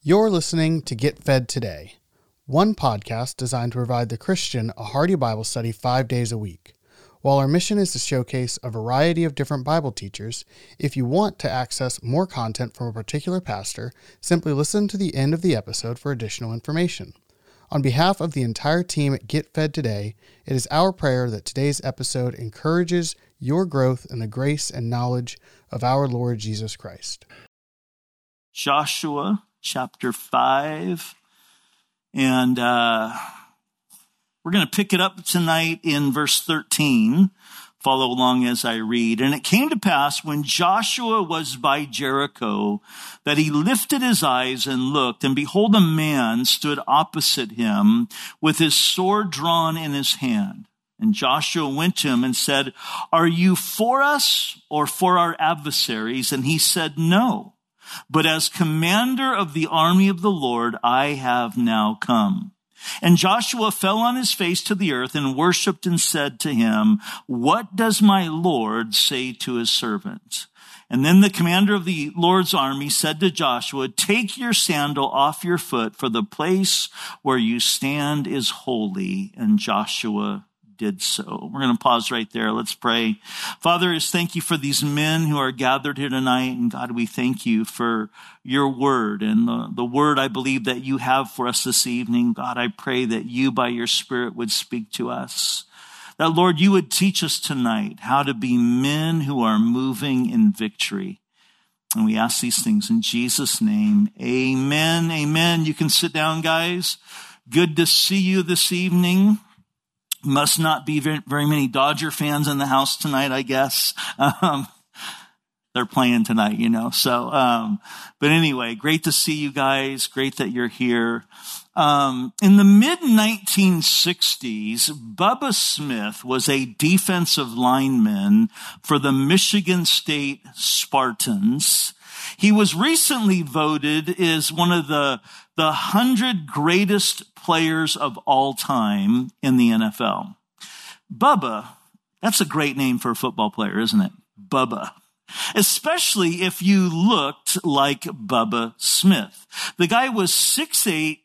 You're listening to Get Fed Today, one podcast designed to provide the Christian a hearty Bible study 5 days a week. While our mission is to showcase a variety of different Bible teachers, if you want to access more content from a particular pastor, simply listen to the end of the episode for additional information. On behalf of the entire team at Get Fed Today, it is our prayer that today's episode encourages your growth in the grace and knowledge of our Lord Jesus Christ. Joshua chapter 5, and we're going to pick it up tonight in verse 13. Follow along as I read. And it came to pass when Joshua was by Jericho that he lifted his eyes and looked, and behold, a man stood opposite him with his sword drawn in his hand. And Joshua went to him and said, "Are you for us or for our adversaries?" And he said, "No. But as commander of the army of the Lord, I have now come." And Joshua fell on his face to the earth and worshipped and said to him, "What does my Lord say to his servant?" And then the commander of the Lord's army said to Joshua, "Take your sandal off your foot, for the place where you stand is holy." And Joshua did so. We're going to pause right there. Let's pray. Father, I thank you for these men who are gathered here tonight. And God, we thank you for your word and the word I believe that you have for us this evening. God, I pray that you by your Spirit would speak to us. That, Lord, you would teach us tonight how to be men who are moving in victory. And we ask these things in Jesus' name. Amen. Amen. You can sit down, guys. Good to see you this evening. Must not be very many Dodger fans in the house tonight, I guess. They're playing tonight, So, but anyway, great to see you guys. Great that you're here. In the mid-1960s, Bubba Smith was a defensive lineman for the Michigan State Spartans. He was recently voted as one of the 100 greatest players of all time in the NFL. Bubba, that's a great name for a football player, isn't it? Bubba. Especially if you looked like Bubba Smith. The guy was 6'8",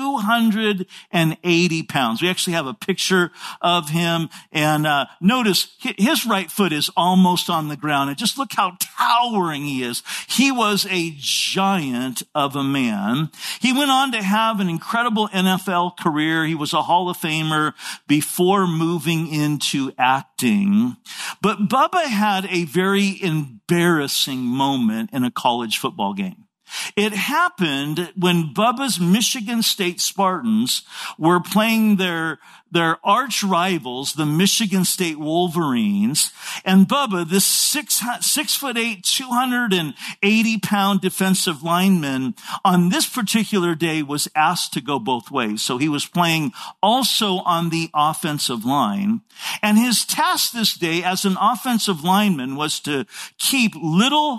280 pounds. We actually have a picture of him. And notice his right foot is almost on the ground. And just look how towering he is. He was a giant of a man. He went on to have an incredible NFL career. He was a Hall of Famer before moving into acting. But Bubba had a very embarrassing moment in a college football game. It happened when Bubba's Michigan State Spartans were playing their arch rivals, the Michigan State Wolverines. And Bubba, this 6'8", 280 pound defensive lineman, on this particular day was asked to go both ways. So he was playing also on the offensive line. And his task this day as an offensive lineman was to keep little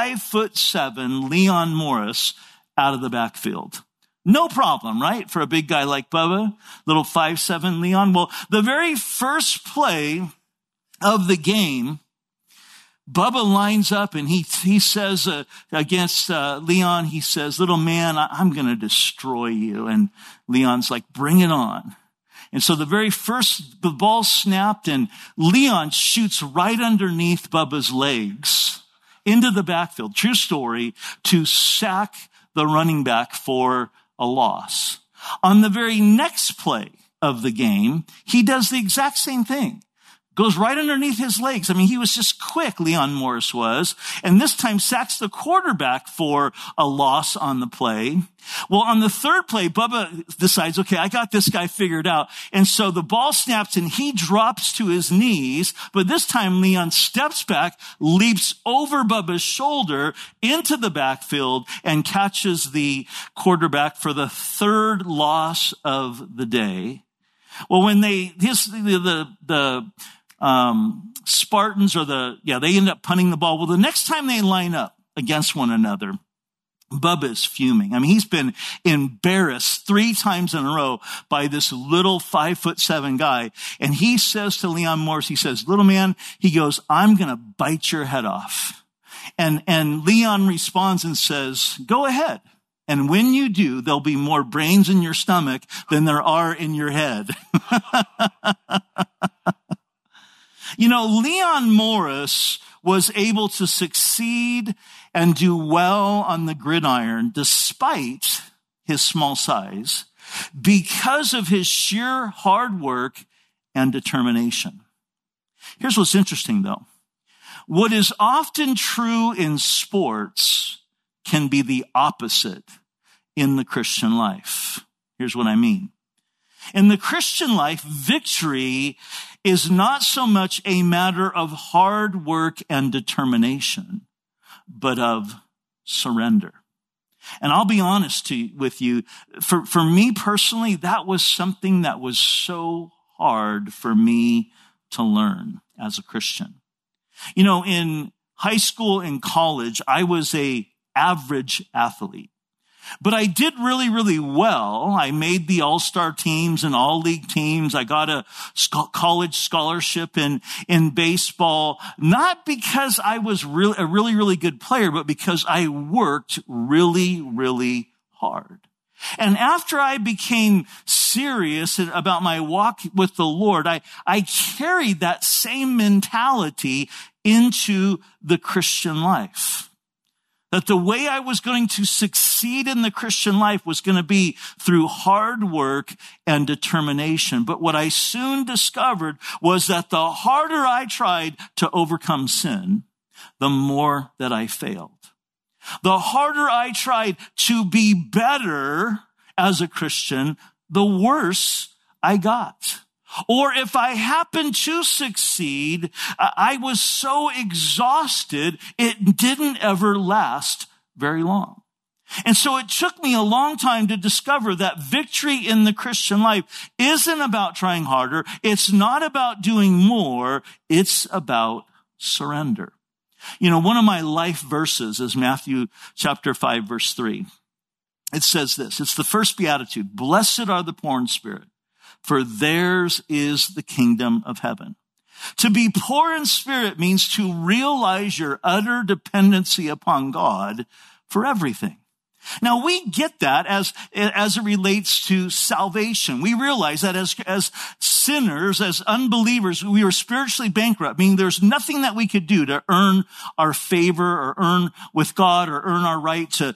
5'7" Leon Morris out of the backfield. No problem, right? For a big guy like Bubba, little 5'7" Leon. Well, the very first play of the game, Bubba lines up and he says against Leon, he says, "Little man, I'm going to destroy you." And Leon's like, "Bring it on." And so the ball snapped and Leon shoots right underneath Bubba's legs into the backfield. True story, to sack the running back for a loss. On the very next play of the game, he does the exact same thing. Goes right underneath his legs. I mean, he was just quick, Leon Morris was. And this time sacks the quarterback for a loss on the play. Well, on the third play, Bubba decides, okay, I got this guy figured out. And so the ball snaps and he drops to his knees. But this time Leon steps back, leaps over Bubba's shoulder into the backfield and catches the quarterback for the third loss of the day. Well, when the Spartans they end up punting the ball. Well, the next time they line up against one another, Bubba is fuming. I mean, he's been embarrassed 3 times in a row by this little 5'7" guy. And he says to Leon Morris, he says, "Little man," he goes, "I'm going to bite your head off." And Leon responds and says, "Go ahead." And when you do, there'll be more brains in your stomach than there are in your head. You know, Leon Morris was able to succeed and do well on the gridiron despite his small size because of his sheer hard work and determination. Here's what's interesting, though. What is often true in sports can be the opposite in the Christian life. Here's what I mean. In the Christian life, victory is not so much a matter of hard work and determination, but of surrender. And I'll be honest with you, for me personally, that was something that was so hard for me to learn as a Christian. You know, in high school and college, I was an average athlete. But I did really, really well. I made the all-star teams and all-league teams. I got a college scholarship in baseball, not because I was a really, really good player, but because I worked really, really hard. And after I became serious about my walk with the Lord, I carried that same mentality into the Christian life. That the way I was going to succeed in the Christian life was going to be through hard work and determination. But what I soon discovered was that the harder I tried to overcome sin, the more that I failed. The harder I tried to be better as a Christian, the worse I got. Or if I happened to succeed, I was so exhausted, it didn't ever last very long. And so it took me a long time to discover that victory in the Christian life isn't about trying harder. It's not about doing more. It's about surrender. You know, one of my life verses is Matthew chapter 5, verse 3. It says this. It's the first beatitude. Blessed are the poor in spirit, for theirs is the kingdom of heaven. To be poor in spirit means to realize your utter dependency upon God for everything. Now, we get that as it relates to salvation. We realize that as sinners, as unbelievers, we are spiritually bankrupt, meaning there's nothing that we could do to earn our favor or earn with God or earn our right to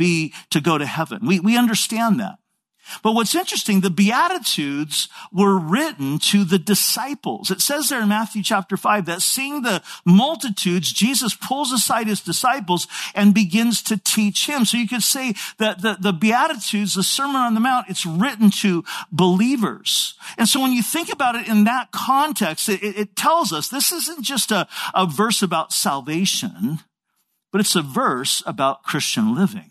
go to heaven. We understand that. But what's interesting, the Beatitudes were written to the disciples. It says there in Matthew chapter 5 that seeing the multitudes, Jesus pulls aside his disciples and begins to teach him. So you could say that the Beatitudes, the Sermon on the Mount, it's written to believers. And so when you think about it in that context, it tells us this isn't just a verse about salvation, but it's a verse about Christian living.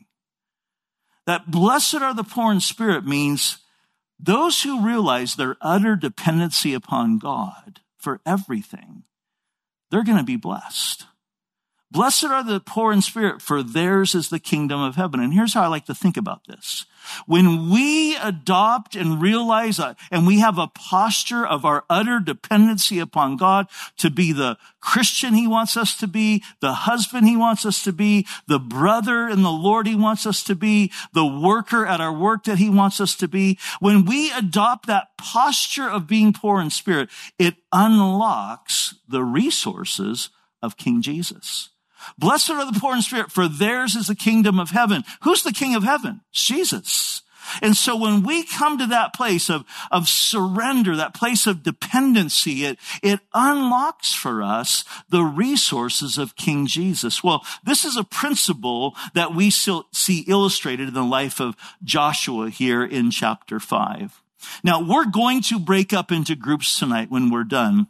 That blessed are the poor in spirit means those who realize their utter dependency upon God for everything, they're going to be blessed. Blessed are the poor in spirit, for theirs is the kingdom of heaven. And here's how I like to think about this. When we adopt and realize and we have a posture of our utter dependency upon God to be the Christian he wants us to be, the husband he wants us to be, the brother in the Lord he wants us to be, the worker at our work that he wants us to be, when we adopt that posture of being poor in spirit, it unlocks the resources of King Jesus. Blessed are the poor in spirit, for theirs is the kingdom of heaven. Who's the king of heaven? Jesus. And so when we come to that place of surrender, that place of dependency, it unlocks for us the resources of King Jesus. Well, this is a principle that we see illustrated in the life of Joshua here in chapter 5. Now, we're going to break up into groups tonight when we're done.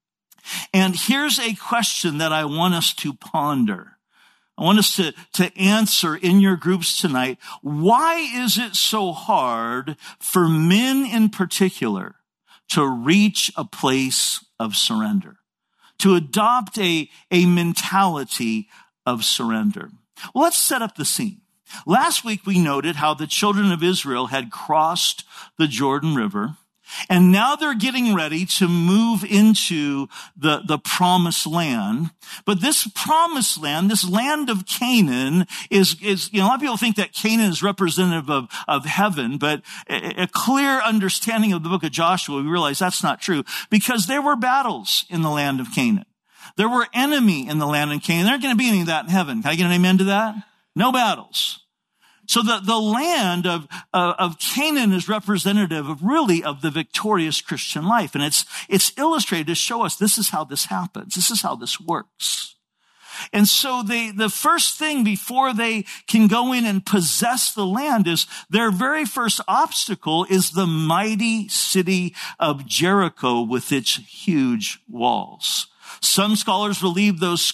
And here's a question that I want us to ponder. I want us to answer in your groups tonight. Why is it so hard for men in particular to reach a place of surrender, to adopt a mentality of surrender? Well, let's set up the scene. Last week, we noted how the children of Israel had crossed the Jordan River. And now they're getting ready to move into the promised land. But this promised land, this land of Canaan is, a lot of people think that Canaan is representative of heaven, but a clear understanding of the book of Joshua, we realize that's not true because there were battles in the land of Canaan. There were enemy in the land of Canaan. There aren't going to be any of that in heaven. Can I get an amen to that? No battles. So the land of Canaan is representative of the victorious Christian life. And it's illustrated to show us this is how this happens. This is how this works. And so the first thing before they can go in and possess the land is their very first obstacle is the mighty city of Jericho with its huge walls. Some scholars believe those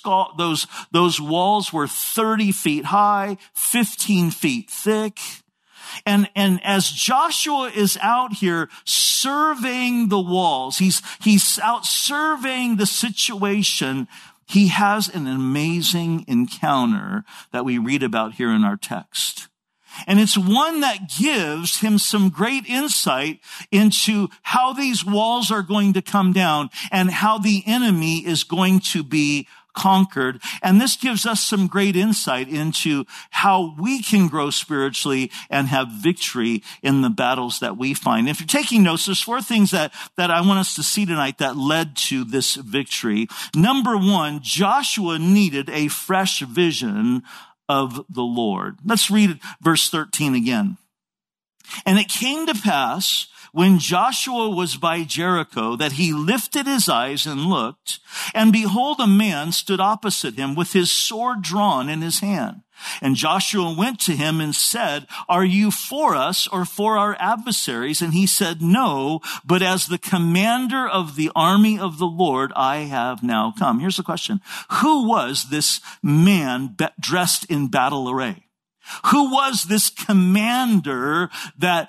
walls were 30 feet high, 15 feet thick. And as Joshua is out here surveying the walls, he's out surveying the situation, he has an amazing encounter that we read about here in our text. And it's one that gives him some great insight into how these walls are going to come down and how the enemy is going to be conquered. And this gives us some great insight into how we can grow spiritually and have victory in the battles that we find. If you're taking notes, there's 4 things that I want us to see tonight that led to this victory. Number 1, Joshua needed a fresh vision of the Lord. Let's read verse 13 again. And it came to pass when Joshua was by Jericho that he lifted his eyes and looked, and behold, a man stood opposite him with his sword drawn in his hand. And Joshua went to him and said, "Are you for us or for our adversaries?" And he said, "No, but as the commander of the army of the Lord, I have now come." Here's the question. Who was this man dressed in battle array? Who was this commander that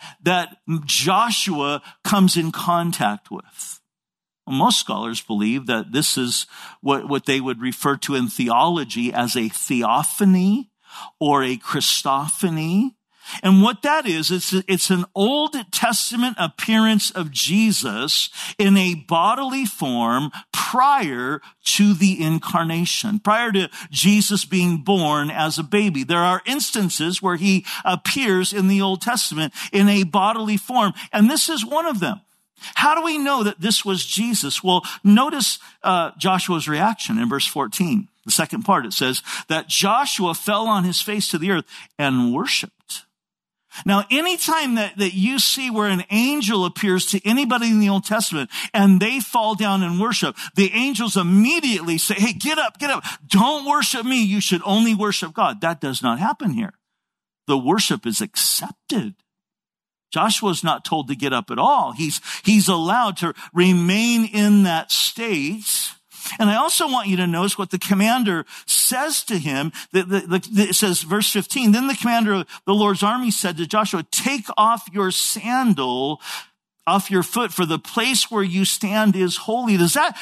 Joshua comes in contact with? Well, most scholars believe that this is what they would refer to in theology as a theophany or a Christophany. And what that is, it's an Old Testament appearance of Jesus in a bodily form prior to the incarnation, prior to Jesus being born as a baby. There are instances where he appears in the Old Testament in a bodily form, and this is one of them. How do we know that this was Jesus? Well, notice Joshua's reaction in verse 14. The second part, it says that Joshua fell on his face to the earth and worshiped. Now, anytime that you see where an angel appears to anybody in the Old Testament and they fall down and worship, the angels immediately say, "Hey, get up, get up. Don't worship me. You should only worship God." That does not happen here. The worship is accepted. Joshua's not told to get up at all. He's allowed to remain in that state. And I also want you to notice what the commander says to him. It says, verse 15, then the commander of the Lord's army said to Joshua, "Take off your sandal off your foot, for the place where you stand is holy." Does that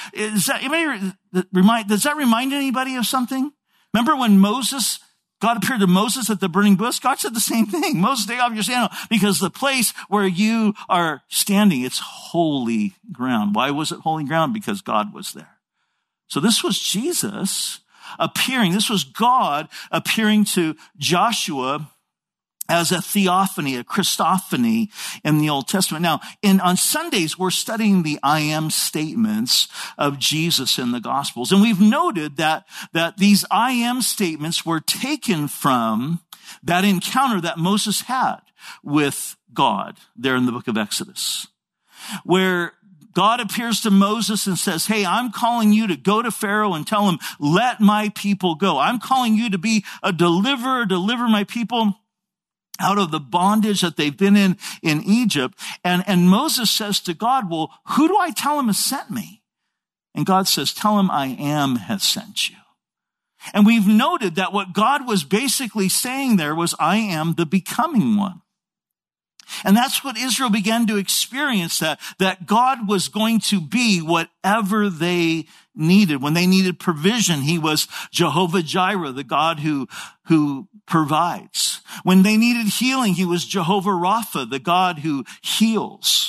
remind anybody of something? Remember when God appeared to Moses at the burning bush? God said the same thing. Moses, take off your sandal, because the place where you are standing, it's holy ground. Why was it holy ground? Because God was there. So this was Jesus appearing. This was God appearing to Joshua as a theophany, a Christophany in the Old Testament. Now, on Sundays, we're studying the I am statements of Jesus in the Gospels. And we've noted that these I am statements were taken from that encounter that Moses had with God there in the book of Exodus, where God appears to Moses and says, "Hey, I'm calling you to go to Pharaoh and tell him, let my people go. I'm calling you to be a deliverer, deliver my people out of the bondage that they've been in Egypt." And Moses says to God, "Well, who do I tell him has sent me?" And God says, "Tell him I am has sent you." And we've noted that what God was basically saying there was, I am the becoming one. And that's what Israel began to experience, that God was going to be whatever they needed. When they needed provision, he was Jehovah Jireh, the God who provides. When they needed healing, he was Jehovah Rapha, the God who heals.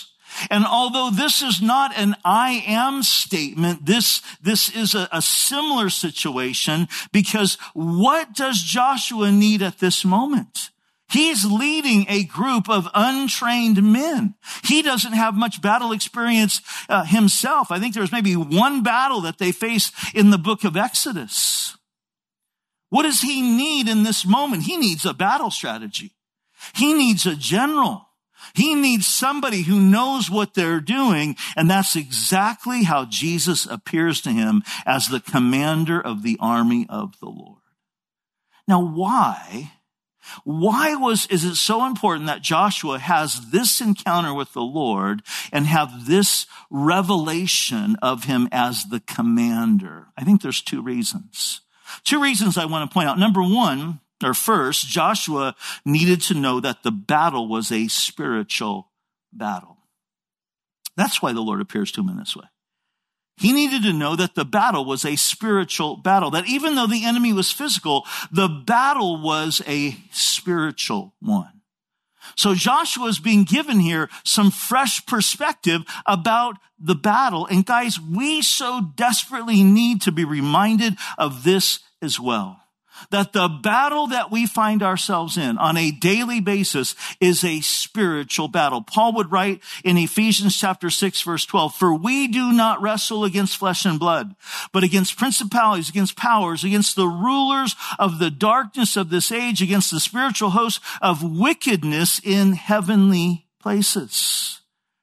And although this is not an I am statement, this is a similar situation, because what does Joshua need at this moment? He's leading a group of untrained men. He doesn't have much battle experience himself. I think there's maybe one battle that they face in the book of Exodus. What does he need in this moment? He needs a battle strategy. He needs a general. He needs somebody who knows what they're doing, and that's exactly how Jesus appears to him as the commander of the army of the Lord. Now, why is it so important that Joshua has this encounter with the Lord and have this revelation of him as the commander? I think there's two reasons. Two reasons I want to point out. Number one, or first, Joshua needed to know that the battle was a spiritual battle. That's why the Lord appears to him in this way. He needed to know that the battle was a spiritual battle, that even though the enemy was physical, the battle was a spiritual one. So Joshua is being given here some fresh perspective about the battle. And guys, we so desperately need to be reminded of this as well. That the battle that we find ourselves in on a daily basis is a spiritual battle. Paul would write in Ephesians chapter 6, verse 12, "For we do not wrestle against flesh and blood, but against principalities, against powers, against the rulers of the darkness of this age, against the spiritual hosts of wickedness in heavenly places."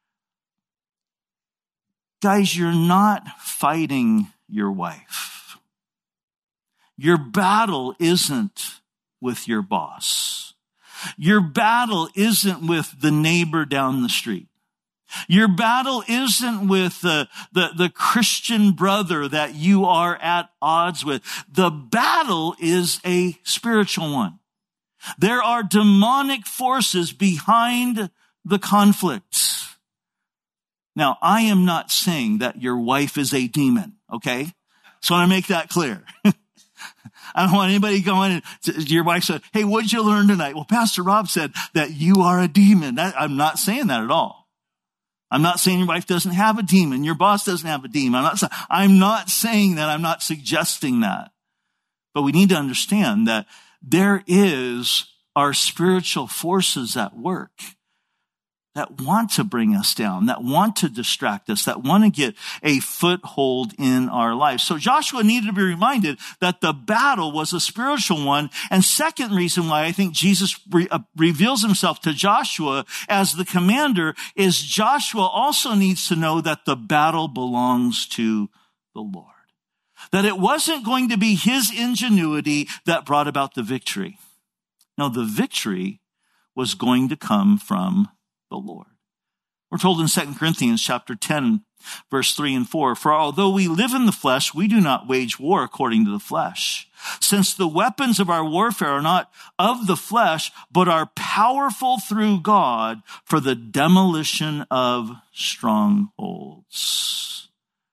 Guys, you're not fighting your wife. Your battle isn't with your boss. Your battle isn't with the neighbor down the street. Your battle isn't with the Christian brother that you are at odds with. The battle is a spiritual one. There are demonic forces behind the conflict. Now, I am not saying that your wife is a demon, okay? So I want to make that clear. I don't want anybody going to your wife said, "Hey, what did you learn tonight?" "Well, Pastor Rob said that you are a demon." I'm not saying that at all. I'm not saying your wife doesn't have a demon. Your boss doesn't have a demon. I'm not saying that. I'm not suggesting that. But we need to understand that there are spiritual forces at work that want to bring us down, that want to distract us, that want to get a foothold in our lives. So Joshua needed to be reminded that the battle was a spiritual one. And second reason why I think Jesus reveals himself to Joshua as the commander is Joshua also needs to know that the battle belongs to the Lord. That it wasn't going to be his ingenuity that brought about the victory. No, the victory was going to come from the Lord. We're told in 2 Corinthians chapter 10, verse 3 and 4, "For although we live in the flesh, we do not wage war according to the flesh. Since the weapons of our warfare are not of the flesh, but are powerful through God for the demolition of strongholds."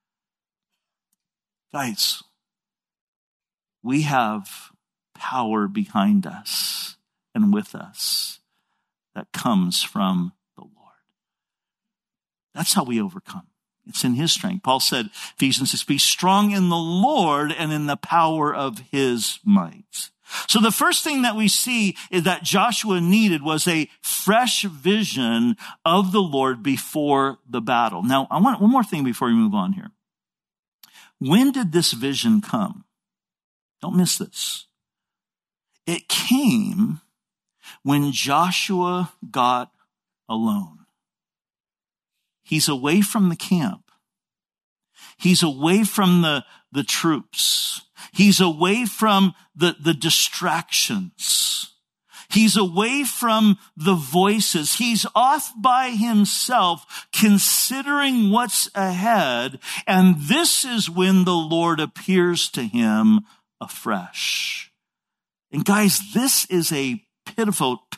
Guys, we have power behind us and with us that comes from the Lord. That's how we overcome. It's in his strength. Paul said, Ephesians 6, "Be strong in the Lord and in the power of his might." So the first thing that we see is that Joshua needed was a fresh vision of the Lord before the battle. Now, I want one more thing before we move on here. When did this vision come? Don't miss this. It came when Joshua got alone. He's away from the camp. He's away from the troops. He's away from the distractions. He's away from the voices. He's off by himself, considering what's ahead. And this is when the Lord appears to him afresh. And guys, this is a pivotal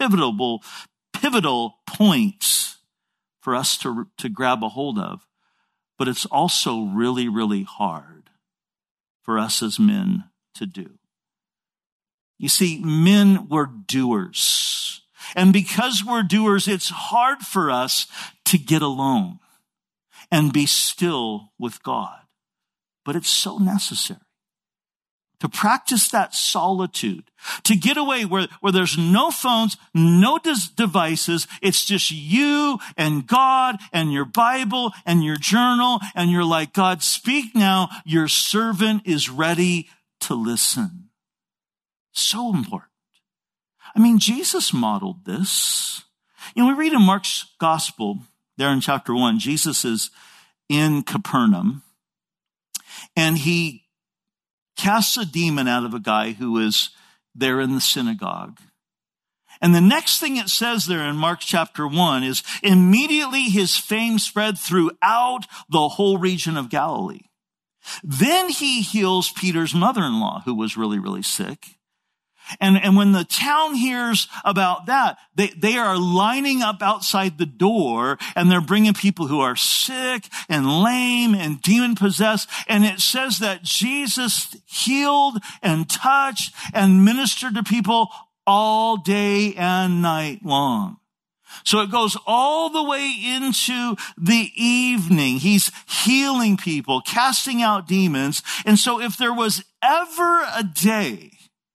point for us to grab a hold of. But it's also really, really hard for us as men to do. You see, men were doers. And because we're doers, it's hard for us to get alone and be still with God. But it's so necessary to practice that solitude, to get away where there's no phones, no devices. It's just you and God and your Bible and your journal. And you're like, God, speak now. Your servant is ready to listen. So important. I mean, Jesus modeled this. You know, we read in Mark's gospel there in chapter 1, Jesus is in Capernaum and he casts a demon out of a guy who is there in the synagogue. And the next thing it says there in Mark chapter 1 is immediately his fame spread throughout the whole region of Galilee. Then he heals Peter's mother-in-law, who was really, really sick. And when the town hears about that, they are lining up outside the door and they're bringing people who are sick and lame and demon possessed. And it says that Jesus healed and touched and ministered to people all day and night long. So it goes all the way into the evening. He's healing people, casting out demons. And so if there was ever a day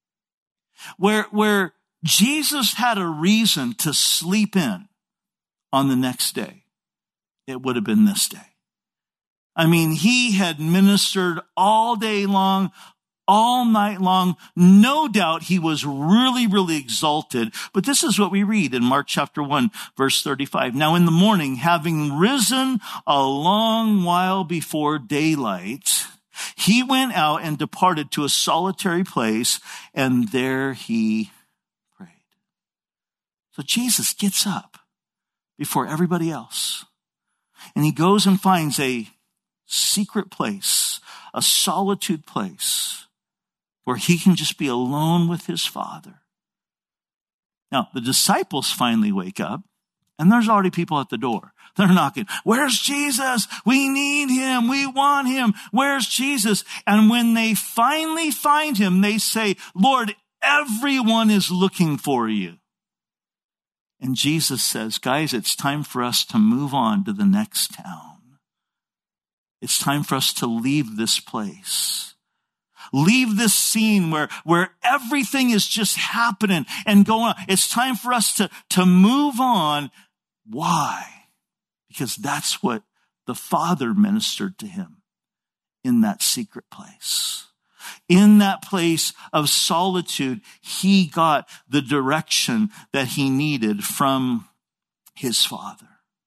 where Jesus had a reason to sleep in on the next day, it would have been this day. I mean, he had ministered all day long, all night long. No doubt he was really, really exalted. But this is what we read in Mark chapter 1, verse 35. Now in the morning, having risen a long while before daylight, he went out and departed to a solitary place, and there he prayed. So Jesus gets up before everybody else, and he goes and finds a secret place, a solitude place, where he can just be alone with his Father. Now, the disciples finally wake up, and there's already people at the door. They're knocking. Where's Jesus? We need him. We want him. Where's Jesus? And when they finally find him, they say, Lord, everyone is looking for you. And Jesus says, guys, it's time for us to move on to the next town. It's time for us to leave this place. Leave this scene where everything is just happening and going on. It's time for us to move on. Why? Because that's what the Father ministered to him in that secret place. In that place of solitude, he got the direction that he needed from his Father.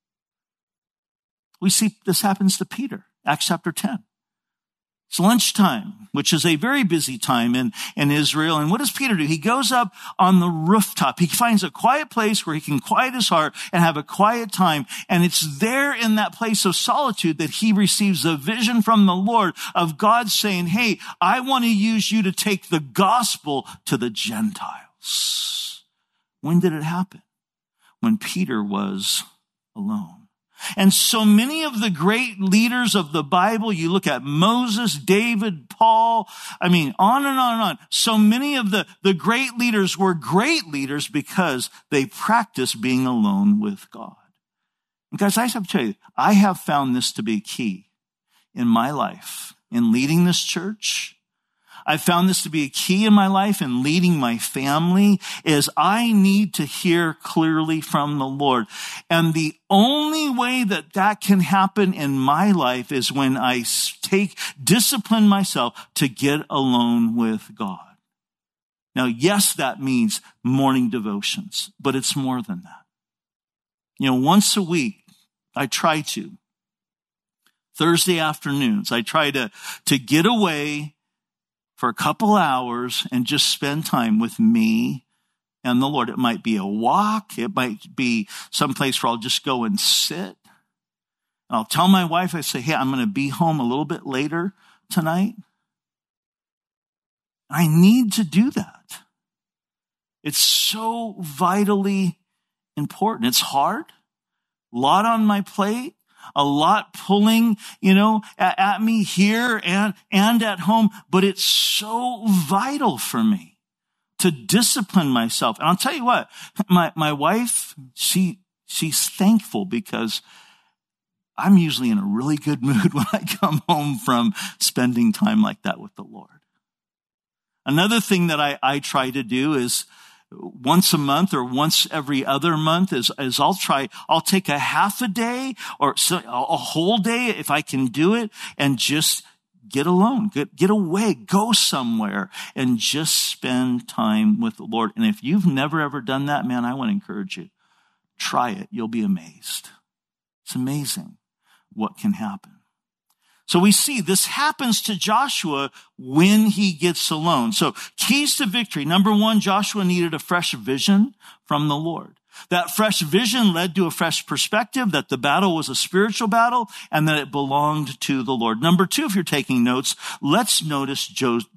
We see this happens to Peter, Acts chapter 10. It's lunchtime, which is a very busy time in Israel. And what does Peter do? He goes up on the rooftop. He finds a quiet place where he can quiet his heart and have a quiet time. And it's there in that place of solitude that he receives a vision from the Lord of God saying, hey, I want to use you to take the gospel to the Gentiles. When did it happen? When Peter was alone. And so many of the great leaders of the Bible, you look at Moses, David, Paul, I mean, on and on and on. So many of the great leaders were great leaders because they practiced being alone with God. And guys, I have to tell you, I have found this to be key in my life, in leading this church. I found this to be a key in my life in leading my family is I need to hear clearly from the Lord. And the only way that can happen in my life is when I discipline myself to get alone with God. Now, yes, that means morning devotions, but it's more than that. You know, once a week, I try to. Thursday afternoons, I try to get away for a couple hours and just spend time with me and the Lord. It might be a walk. It might be someplace where I'll just go and sit. I'll tell my wife, I say, hey, I'm going to be home a little bit later tonight. I need to do that. It's so vitally important. It's hard. A lot on my plate. A lot pulling, at me here and at home, but it's so vital for me. to discipline myself. And I'll tell you what, my wife, she's thankful because I'm usually in a really good mood when I come home from spending time like that with the Lord. Another thing that I try to do is once a month or once every other month is I'll take a half a day or a whole day if I can do it and just get alone, get away, go somewhere and just spend time with the Lord. And if you've never ever done that, man, I want to encourage you. Try it. You'll be amazed. It's amazing what can happen. So we see this happens to Joshua when he gets alone. So keys to victory. Number one, Joshua needed a fresh vision from the Lord. That fresh vision led to a fresh perspective that the battle was a spiritual battle and that it belonged to the Lord. Number two, if you're taking notes, let's notice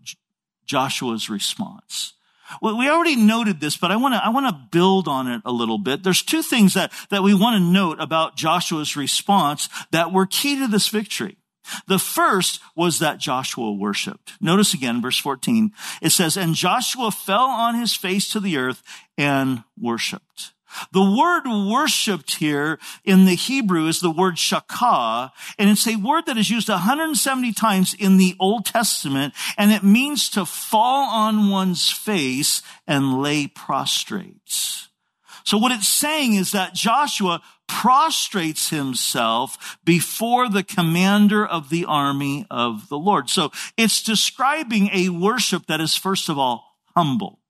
Joshua's response. Well, we already noted this, but I want to build on it a little bit. There's two things that we want to note about Joshua's response that were key to this victory. The first was that Joshua worshiped. Notice again, verse 14, it says, and Joshua fell on his face to the earth and worshiped. The word worshiped here in the Hebrew is the word shakah, and it's a word that is used 170 times in the Old Testament, and it means to fall on one's face and lay prostrate. So what it's saying is that Joshua prostrates himself before the commander of the army of the Lord. So it's describing a worship that is, first of all, humble.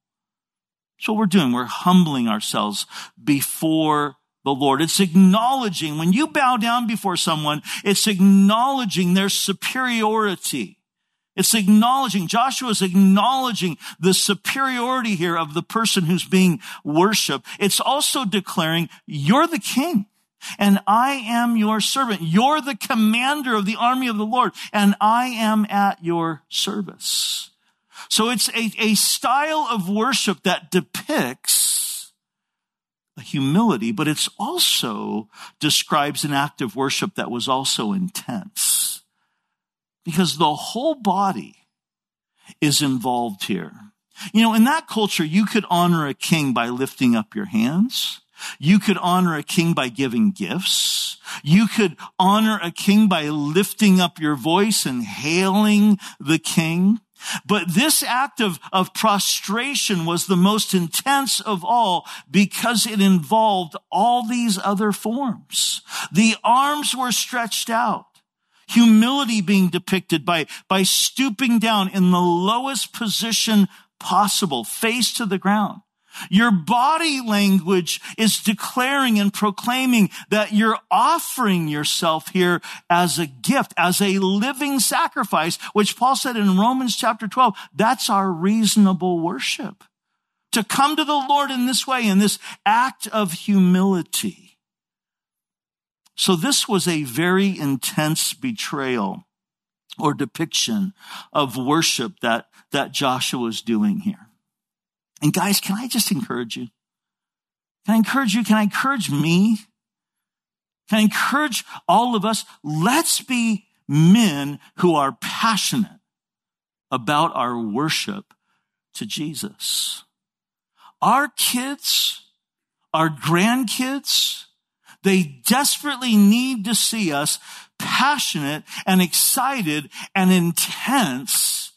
So what we're doing, we're humbling ourselves before the Lord. It's acknowledging, when you bow down before someone, it's acknowledging their superiority. It's acknowledging, Joshua's acknowledging the superiority here of the person who's being worshiped. It's also declaring, you're the king and I am your servant. You're the commander of the army of the Lord and I am at your service. So it's a style of worship that depicts a humility, but it's also describes an act of worship that was also intense. Because the whole body is involved here. You know, in that culture, you could honor a king by lifting up your hands. You could honor a king by giving gifts. You could honor a king by lifting up your voice and hailing the king. But this act of prostration was the most intense of all because it involved all these other forms. The arms were stretched out. Humility being depicted by stooping down in the lowest position possible, face to the ground. Your body language is declaring and proclaiming that you're offering yourself here as a gift, as a living sacrifice, which Paul said in Romans chapter 12, that's our reasonable worship. To come to the Lord in this way, in this act of humility. So this was a very intense betrayal or depiction of worship that Joshua was doing here. And guys, can I just encourage you? Can I encourage you? Can I encourage me? Can I encourage all of us? Let's be men who are passionate about our worship to Jesus. Our kids, our grandkids, they desperately need to see us passionate and excited and intense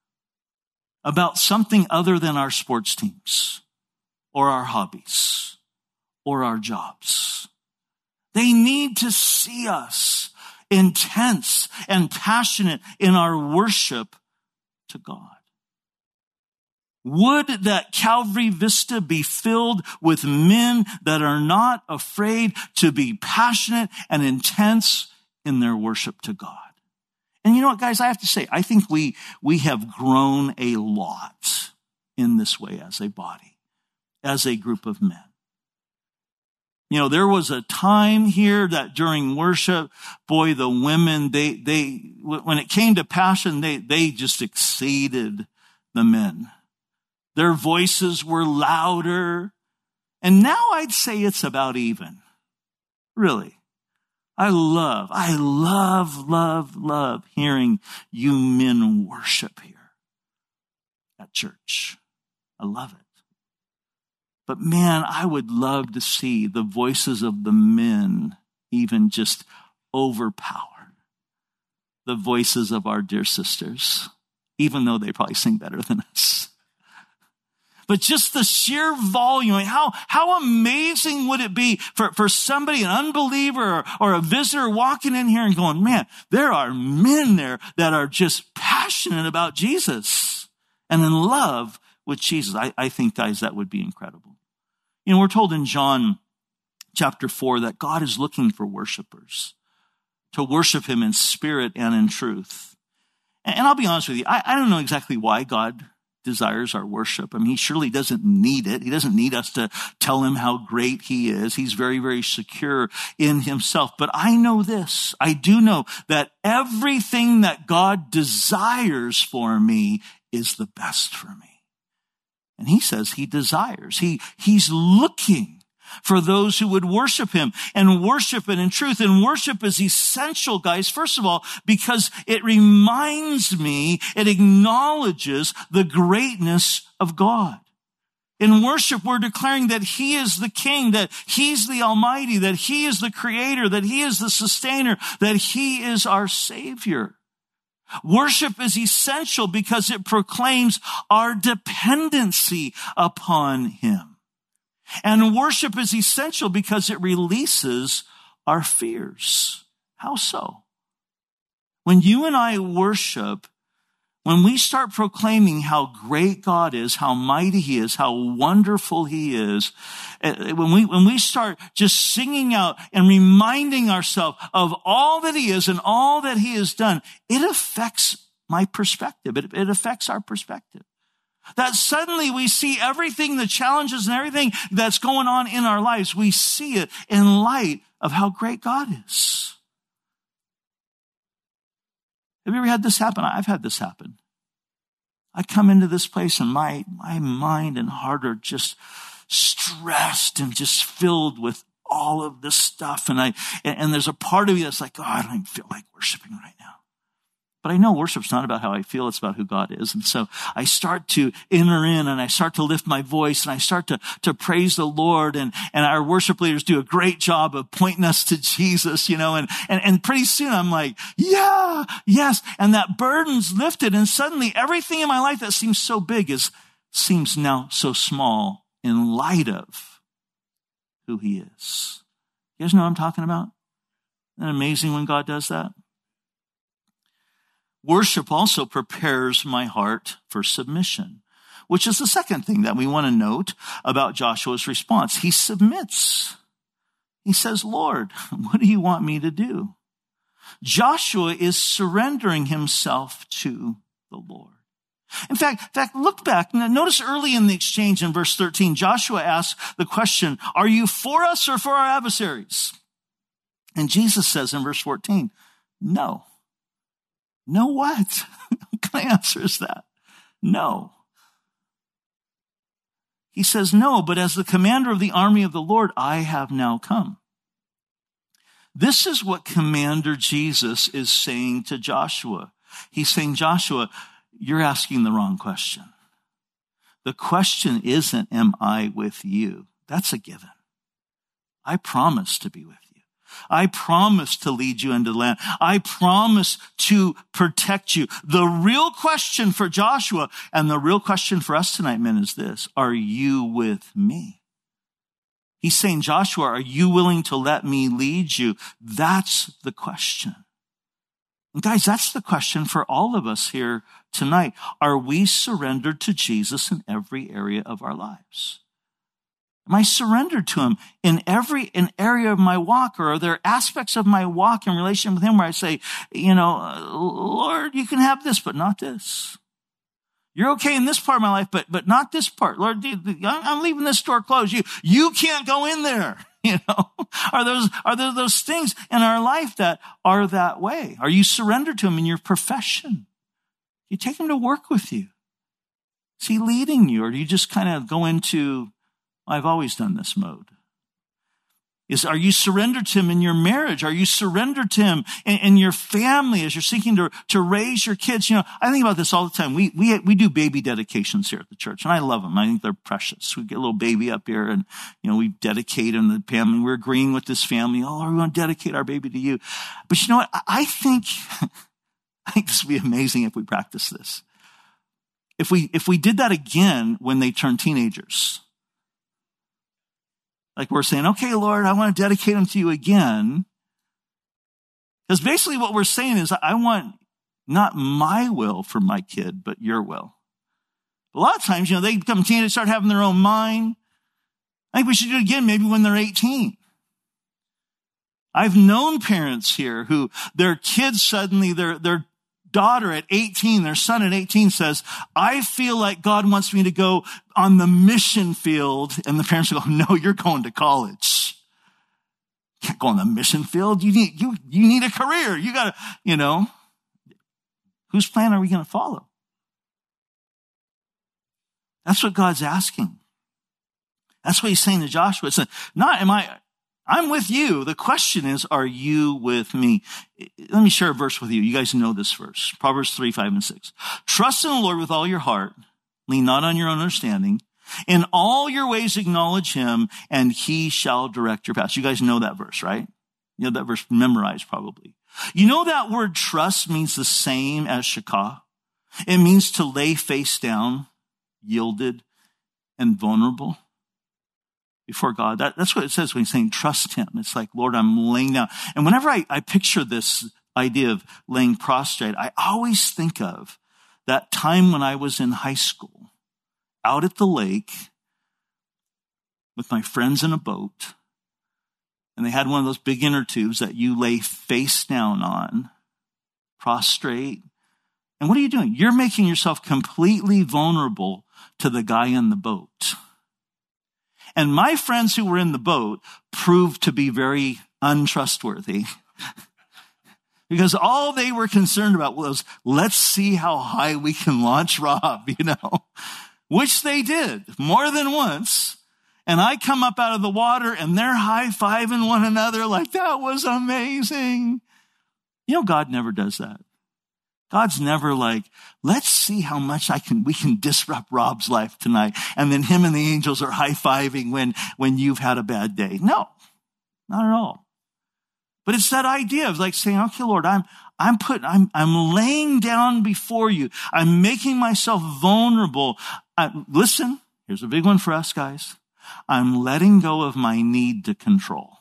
about something other than our sports teams or our hobbies or our jobs. They need to see us intense and passionate in our worship to God. Would that Calvary Vista be filled with men that are not afraid to be passionate and intense in their worship to God. And you know what, guys, I have to say, I think we have grown a lot in this way as a body, as a group of men. You know, there was a time here that during worship, boy, the women, they when it came to passion, they just exceeded the men. Their voices were louder. And now I'd say it's about even. Really. I love hearing you men worship here at church. I love it. But man, I would love to see the voices of the men even just overpower the voices of our dear sisters, even though they probably sing better than us. But just the sheer volume, how amazing would it be for somebody, an unbeliever or a visitor walking in here and going, man, there are men there that are just passionate about Jesus and in love with Jesus. I think, guys, that would be incredible. You know, we're told in John chapter 4 that God is looking for worshipers to worship him in spirit and in truth. And I'll be honest with you, I don't know exactly why God desires our worship. I mean, he surely doesn't need it. He doesn't need us to tell him how great he is. He's very, very secure in himself. But I know this. I do know that everything that God desires for me is the best for me. And he says he desires. He's looking for those who would worship him and worship it in truth. And worship is essential, guys, first of all, because it reminds me, it acknowledges the greatness of God. In worship, we're declaring that he is the king, that he's the almighty, that he is the creator, that he is the sustainer, that he is our savior. Worship is essential because it proclaims our dependency upon him. And worship is essential because it releases our fears. How so? When you and I worship, when we start proclaiming how great God is, how mighty he is, how wonderful he is, when we start just singing out and reminding ourselves of all that he is and all that he has done, it affects my perspective. It affects our perspective. That suddenly we see everything, the challenges and everything that's going on in our lives, we see it in light of how great God is. Have you ever had this happen? I've had this happen. I come into this place and my mind and heart are just stressed and just filled with all of this stuff. And there's a part of me that's like, oh, I don't even feel like worshiping right now. But I know worship's not about how I feel, it's about who God is. And so I start to enter in and I start to lift my voice and I start to praise the Lord. And our worship leaders do a great job of pointing us to Jesus, and pretty soon I'm like, yeah, yes. And that burden's lifted. And suddenly everything in my life that seems so big seems now so small in light of who he is. You guys know what I'm talking about? Isn't that amazing when God does that? Worship also prepares my heart for submission, which is the second thing that we want to note about Joshua's response. He submits. He says, Lord, what do you want me to do? Joshua is surrendering himself to the Lord. In fact, look back. Notice early in the exchange in verse 13, Joshua asks the question, are you for us or for our adversaries? And Jesus says in verse 14, no. No what? What kind of answer is that? No. He says, no, but as the commander of the army of the Lord, I have now come. This is what Commander Jesus is saying to Joshua. He's saying, Joshua, you're asking the wrong question. The question isn't, am I with you? That's a given. I promise to be with you. I promise to lead you into the land. I promise to protect you. The real question for Joshua and the real question for us tonight, men, is this. Are you with me? He's saying, Joshua, are you willing to let me lead you? That's the question. And guys, that's the question for all of us here tonight. Are we surrendered to Jesus in every area of our lives? Am I surrendered to him in every area of my walk? Or are there aspects of my walk in relation with him where I say, Lord, you can have this, but not this. You're okay in this part of my life, but not this part. Lord, I'm leaving this door closed. You can't go in there. Are there those things in our life that are that way? Are you surrendered to him in your profession? You take him to work with you. Is he leading you? Or do you just kind of go into, I've always done this mode? Are you surrendered to him in your marriage? Are you surrendered to him in your family as you're seeking to raise your kids? I think about this all the time. We do baby dedications here at the church, and I love them. I think they're precious. We get a little baby up here, and, we dedicate him to the family. We're agreeing with this family. Oh, Lord, we want to dedicate our baby to you. But you know what? I think this would be amazing if we practice this. If we did that again when they turn teenagers. Like we're saying, okay, Lord, I want to dedicate them to you again. Because basically what we're saying is, I want not my will for my kid, but your will. A lot of times, they become teenagers, start having their own mind. I think we should do it again maybe when they're 18. I've known parents here who their kids suddenly, their daughter at 18, their son at 18 says, I feel like God wants me to go on the mission field. And the parents go, no, you're going to college. You can't go on the mission field. You need a career. You got to, whose plan are we going to follow? That's what God's asking. That's what he's saying to Joshua. It's I'm with you. The question is, are you with me? Let me share a verse with you. You guys know this verse. Proverbs 3, 5, and 6. Trust in the Lord with all your heart. Lean not on your own understanding. In all your ways acknowledge him, and he shall direct your paths. You guys know that verse, right? You know that verse memorized probably. You know that word trust means the same as shakah. It means to lay face down, yielded, and vulnerable before God. That's what it says when he's saying trust him. It's like, Lord, I'm laying down. And whenever I picture this idea of laying prostrate, I always think of that time when I was in high school, out at the lake with my friends in a boat, and they had one of those big inner tubes that you lay face down on, prostrate. And what are you doing? You're making yourself completely vulnerable to the guy in the boat. And my friends who were in the boat proved to be very untrustworthy because all they were concerned about was, let's see how high we can launch Rob, which they did more than once. And I come up out of the water and they're high-fiving one another like, that was amazing. God never does that. God's never like, let's see how much we can disrupt Rob's life tonight. And then him and the angels are high-fiving when you've had a bad day. No, not at all. But it's that idea of like saying, okay, Lord, I'm laying down before you. I'm making myself vulnerable. Listen, here's a big one for us guys. I'm letting go of my need to control.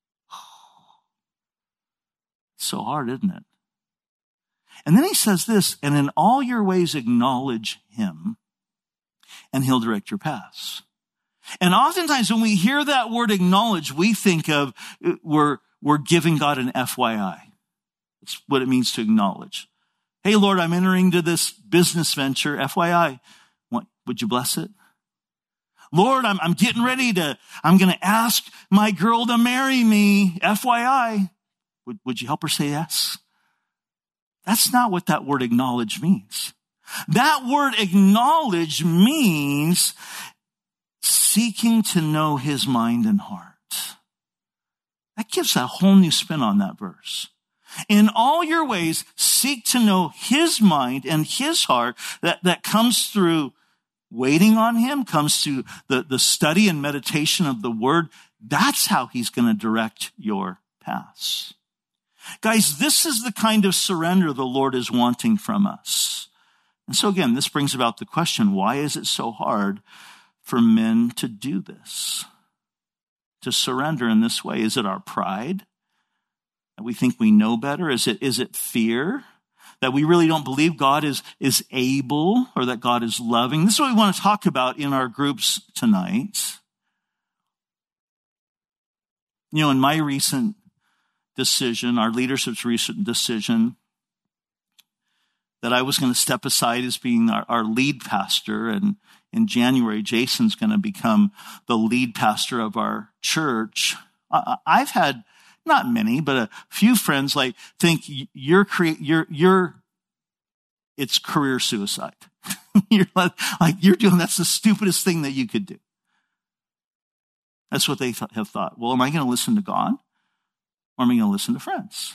It's so hard, isn't it? And then he says this, and in all your ways acknowledge him, and he'll direct your paths. And oftentimes when we hear that word acknowledge, we think of we're giving God an FYI. It's what it means to acknowledge. Hey, Lord, I'm entering into this business venture, FYI. Would you bless it? Lord, I'm getting ready I'm going to ask my girl to marry me, FYI. Would you help her say yes? That's not what that word acknowledge means. That word acknowledge means seeking to know his mind and heart. That gives a whole new spin on that verse. In all your ways, seek to know his mind and his heart. That comes through waiting on him, comes through the study and meditation of the word. That's how he's going to direct your paths. Guys, this is the kind of surrender the Lord is wanting from us. And so again, this brings about the question, why is it so hard for men to do this? To surrender in this way? Is it our pride? That we think we know better? Is it fear? That we really don't believe God is able or that God is loving? This is what we want to talk about in our groups tonight. In my recent decision, our leadership's recent decision, that I was going to step aside as being our lead pastor. And in January, Jason's going to become the lead pastor of our church. I've had not many, but a few friends think it's career suicide. You're doing, that's the stupidest thing that you could do. That's what they have thought. Well, am I going to listen to God or am I going to listen to friends?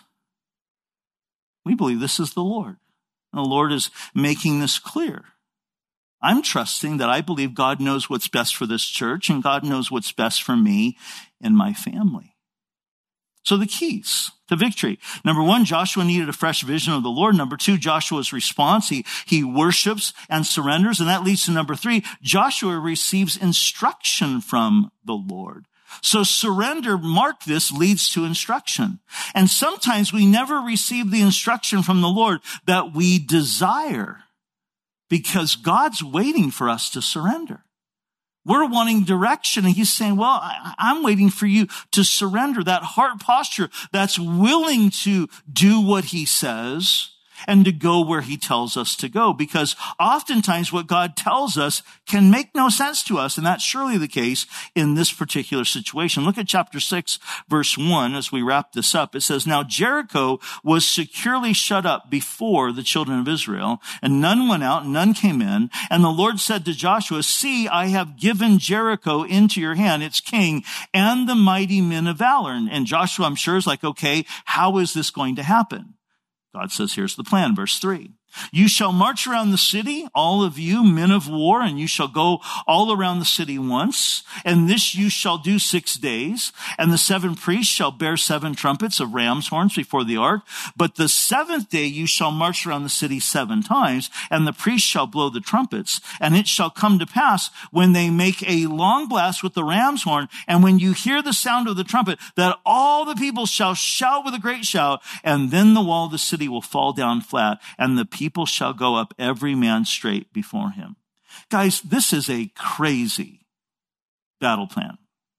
We believe this is the Lord. And the Lord is making this clear. I'm trusting that I believe God knows what's best for this church and God knows what's best for me and my family. So the keys to victory. Number one, Joshua needed a fresh vision of the Lord. Number two, Joshua's response. He worships and surrenders. And that leads to number three, Joshua receives instruction from the Lord. So surrender, mark this, leads to instruction. And sometimes we never receive the instruction from the Lord that we desire because God's waiting for us to surrender. We're wanting direction, and he's saying, well, I'm waiting for you to surrender, that heart posture that's willing to do what he says and to go where he tells us to go. Because oftentimes what God tells us can make no sense to us, and that's surely the case in this particular situation. Look at chapter 6, verse 1, as we wrap this up. It says, now Jericho was securely shut up before the children of Israel, and none went out, and none came in. And the Lord said to Joshua, see, I have given Jericho into your hand, its king, and the mighty men of valor. And Joshua, I'm sure, is like, okay, how is this going to happen? God says, here's the plan, verse 3. You shall march around the city, all of you men of war, and you shall go all around the city once. And this you shall do 6 days. And the 7 priests shall bear 7 trumpets of ram's horns before the ark. But the 7th day you shall march around the city 7 times, and the priests shall blow the trumpets. And it shall come to pass when they make a long blast with the ram's horn, and when you hear the sound of the trumpet, that all the people shall shout with a great shout, and then the wall of the city will fall down flat, and the people shall go up every man straight before him. Guys, this is a crazy battle plan.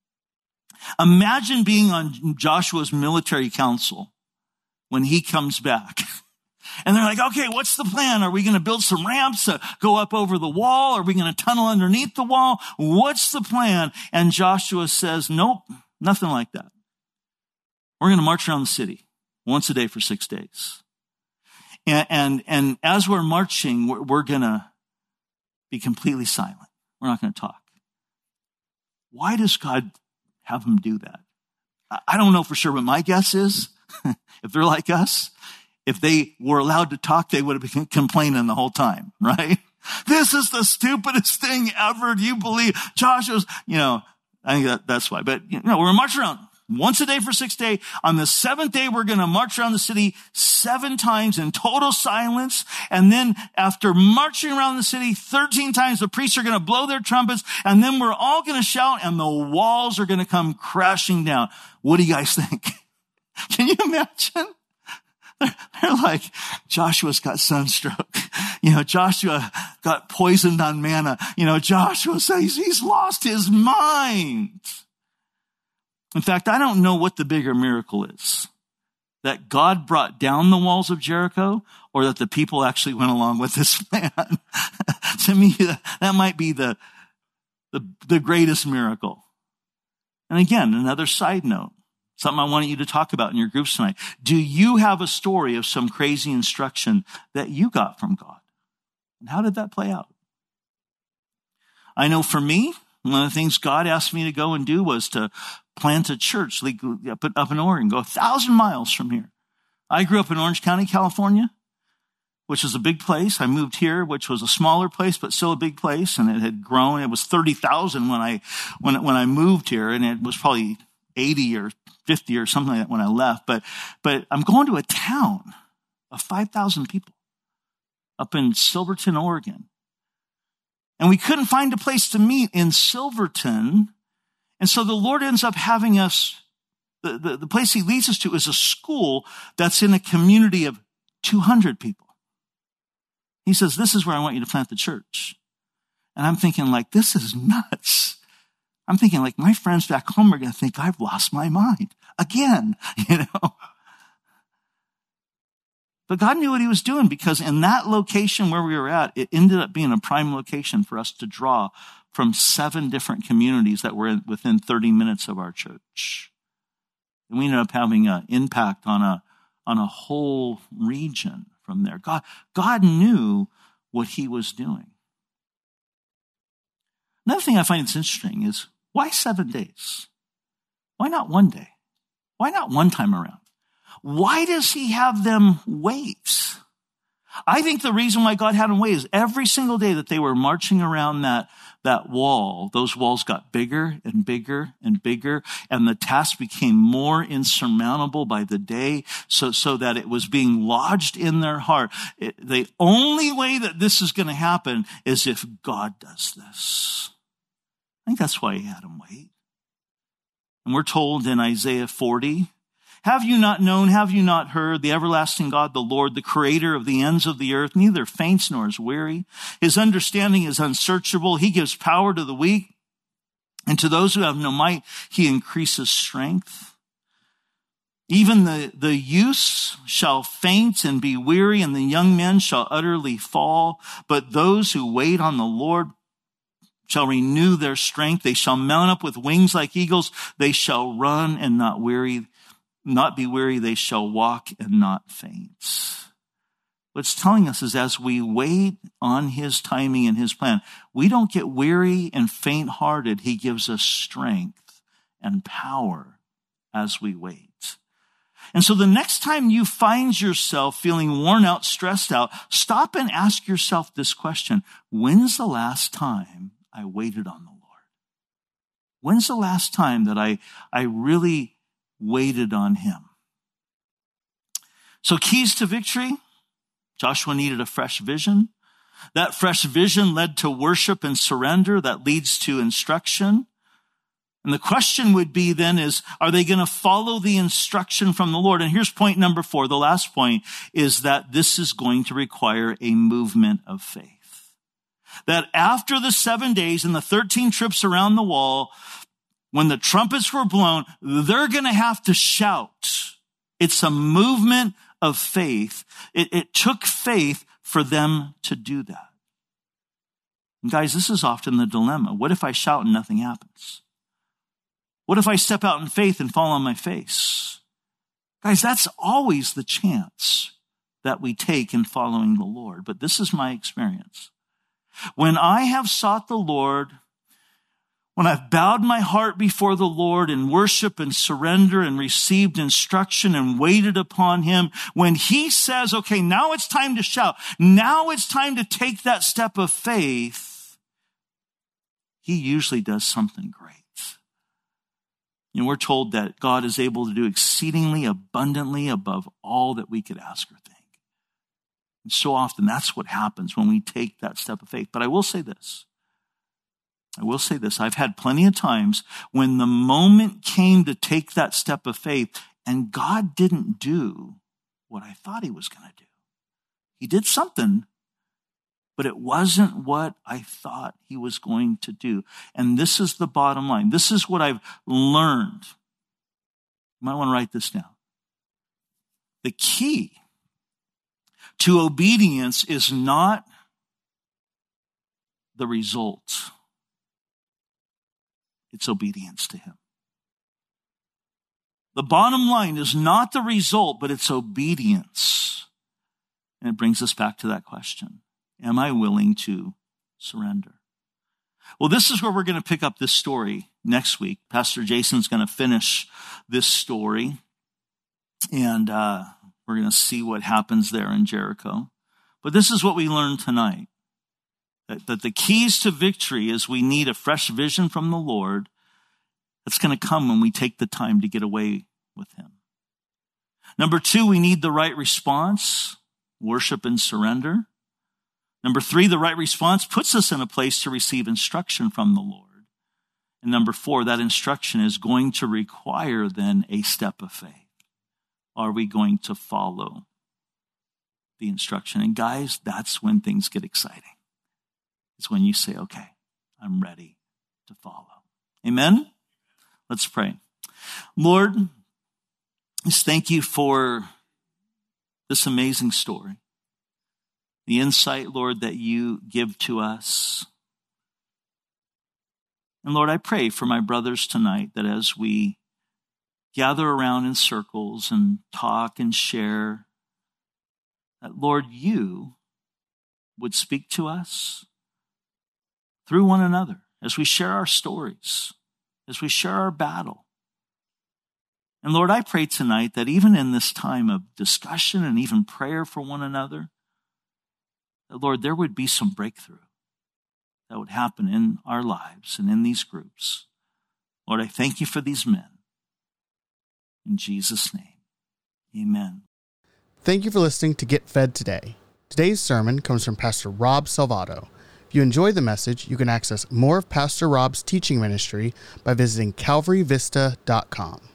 Imagine being on Joshua's military council when he comes back. And they're like, okay, what's the plan? Are we going to build some ramps to go up over the wall? Are we going to tunnel underneath the wall? What's the plan? And Joshua says, nope, nothing like that. We're going to march around the city once a day for 6 days. And as we're marching, we're going to be completely silent. We're not going to talk. Why does God have them do that? I don't know for sure, but my guess is if they're like us, if they were allowed to talk, they would have been complaining the whole time, right? This is the stupidest thing ever. Do you believe Joshua's, I think that's why. But, we're marching around once a day for 6 days. On the 7th day, we're going to march around the city 7 times in total silence. And then after marching around the city 13 times, the priests are going to blow their trumpets. And then we're all going to shout and the walls are going to come crashing down. What do you guys think? Can you imagine? They're like, Joshua's got sunstroke. Joshua got poisoned on manna. Joshua says he's lost his mind. In fact, I don't know what the bigger miracle is. That God brought down the walls of Jericho or that the people actually went along with this plan. To me, that might be the greatest miracle. And again, another side note, something I wanted you to talk about in your groups tonight. Do you have a story of some crazy instruction that you got from God? And how did that play out? I know for me, one of the things God asked me to go and do was to plant a church up in Oregon, go 1,000 miles from here. I grew up in Orange County, California, which is a big place. I moved here, which was a smaller place, but still a big place. And it had grown. It was 30,000 when I moved here. And it was probably 80 or 50 or something like that when I left. But I'm going to a town of 5,000 people up in Silverton, Oregon. And we couldn't find a place to meet in Silverton. And so the Lord ends up having us, the place he leads us to is a school that's in a community of 200 people. He says, this is where I want you to plant the church. And I'm thinking this is nuts. I'm thinking my friends back home are going to think I've lost my mind again, But God knew what he was doing because in that location where we were at, it ended up being a prime location for us to draw from 7 different communities that were within 30 minutes of our church. And we ended up having an impact on a whole region from there. God knew what he was doing. Another thing I find that's interesting is Why 7 days? Why not one day? Why not one time around? Why does he have them wait? I think the reason why God had them wait is every single day that they were marching around that wall, those walls got bigger and bigger and bigger, and the task became more insurmountable by the day, so that it was being lodged in their heart. The only way that this is going to happen is if God does this. I think that's why he had them wait. And we're told in Isaiah 40, have you not known, have you not heard, the everlasting God, the Lord, the creator of the ends of the earth, neither faints nor is weary. His understanding is unsearchable. He gives power to the weak, and to those who have no might, he increases strength. Even the youths shall faint and be weary, and the young men shall utterly fall. But those who wait on the Lord shall renew their strength. They shall mount up with wings like eagles. They shall run and not be weary. They shall walk and not faint. What it's telling us is as we wait on his timing and his plan, we don't get weary and faint-hearted. He gives us strength and power as we wait. And so the next time you find yourself feeling worn out, stressed out, stop and ask yourself this question: when's the last time I waited on the Lord? When's the last time that I really waited on him? So keys to victory. Joshua needed a fresh vision. That fresh vision led to worship and surrender. That leads to instruction. And the question would be then is, are they going to follow the instruction from the Lord? And here's point number 4. The last point is that this is going to require a movement of faith. That after the 7 days and the 13 trips around the wall, when the trumpets were blown, they're going to have to shout. It's a movement of faith. It took faith for them to do that. And guys, this is often the dilemma. What if I shout and nothing happens? What if I step out in faith and fall on my face? Guys, that's always the chance that we take in following the Lord. But this is my experience. When I have sought the Lord, when I've bowed my heart before the Lord in worship and surrender and received instruction and waited upon him, when he says, okay, now it's time to shout, now it's time to take that step of faith, he usually does something great. And we're told that God is able to do exceedingly abundantly above all that we could ask or think. And so often that's what happens when we take that step of faith. But I will say this. I've had plenty of times when the moment came to take that step of faith and God didn't do what I thought he was going to do. He did something, but it wasn't what I thought he was going to do. And this is the bottom line. This is what I've learned. You might want to write this down. The key to obedience is not the result. It's obedience to him. The bottom line is not the result, but it's obedience. And it brings us back to that question. Am I willing to surrender? Well, this is where we're going to pick up this story next week. Pastor Jason's going to finish this story, and we're going to see what happens there in Jericho. But this is what we learned tonight, that the keys to victory is we need a fresh vision from the Lord that's going to come when we take the time to get away with him. Number 2, we need the right response, worship and surrender. Number 3, the right response puts us in a place to receive instruction from the Lord. And number 4, that instruction is going to require then a step of faith. Are we going to follow the instruction? And guys, that's when things get exciting. It's when you say, okay, I'm ready to follow. Amen? Let's pray. Lord, just thank you for this amazing story. The insight, Lord, that you give to us. And Lord, I pray for my brothers tonight that as we gather around in circles and talk and share, that Lord, you would speak to us through one another as we share our stories. as we share our battle. And Lord, I pray tonight that even in this time of discussion and even prayer for one another, that Lord, there would be some breakthrough that would happen in our lives and in these groups. Lord, I thank you for these men. In Jesus' name, amen. Thank you for listening to Get Fed Today. Today's sermon comes from Pastor Rob Salvato. If you enjoyed the message, you can access more of Pastor Rob's teaching ministry by visiting calvaryvista.com.